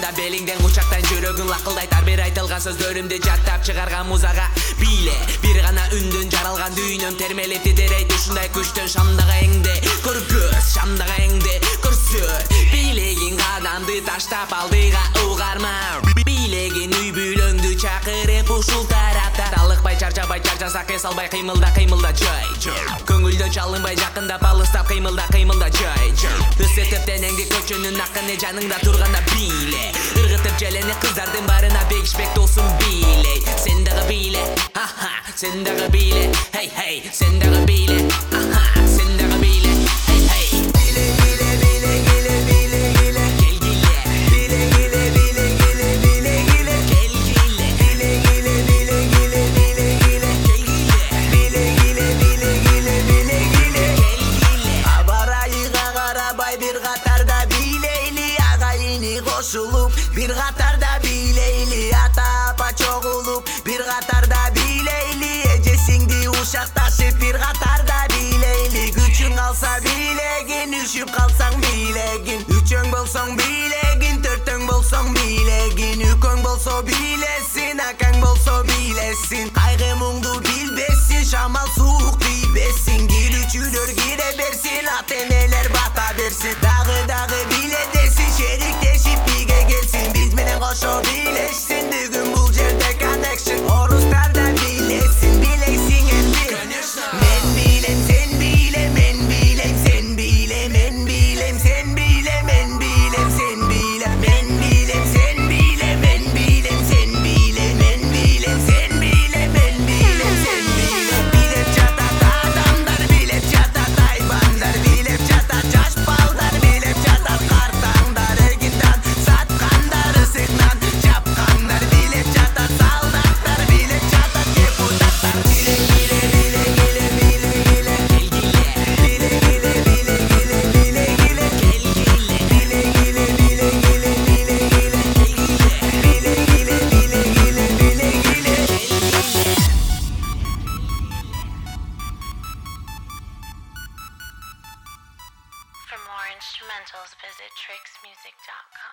да белиңден кучактан жүрөгүң лакылдайтар бир айтылган сөздөрүмдү жаттап чыгарган музага бийле бир гана үндөн жаралган дүйнөм термелеп титирейт ушундай күчтөн шамдага эңде көргөз шамдага эңде көрсөт бийлегин кадамды таштап алдыга угарма бийлегин үй бүлөңдү чакырып ушул тараптан талыкпай чарчасак эс албай кыймылда жай көңүлдөн чалынбай жакындап алыстап кыймылда жай ысытып денеңди көчөнүн акыны жаныңда турганда бийле ыргытып желени кыздардын барына бегишпек досум бийлей сен дагы бийле аха сен дагы бийле хей хей сен дагы бийле аха сен дагы бийле хей хей Koşulup bir katarda bileyli ata apa çoğulup bir katarda bileyli ecesindi uşak taşıp bir katarda bileyli güçün kalsa bilegin üşüp kalsan bilegin üçön bolson bilegin törtön bolson bilegin üköň bolso bilesin akan bolso bilesin kaygı muңду bilbesin şamal soğuk bilbesin gülüçülөр gire bersin ateneler bata bersin dağı bile desin şerik deşip Koşu bileşsin düğün bul cerde connection Horuslardan bilesin bileksin endi Men bilem sen bile men bilem sen bile men bilem sen bile men bilem sen bile men bilem sen bile men bilem sen bile men bilem sen bile men bilem sen bile Bilep çatat adamlar bilep çatat hayvanlar bilep çatat caş ballar bilep çatat kartandar eginden satkanlar ısıknan çapkanlar bilep çatat saldatlar bilep çatat deputatlar bile bile bile bile bile bile bile bile bile bile bile bile For more instrumentals, visit trixmusic.com.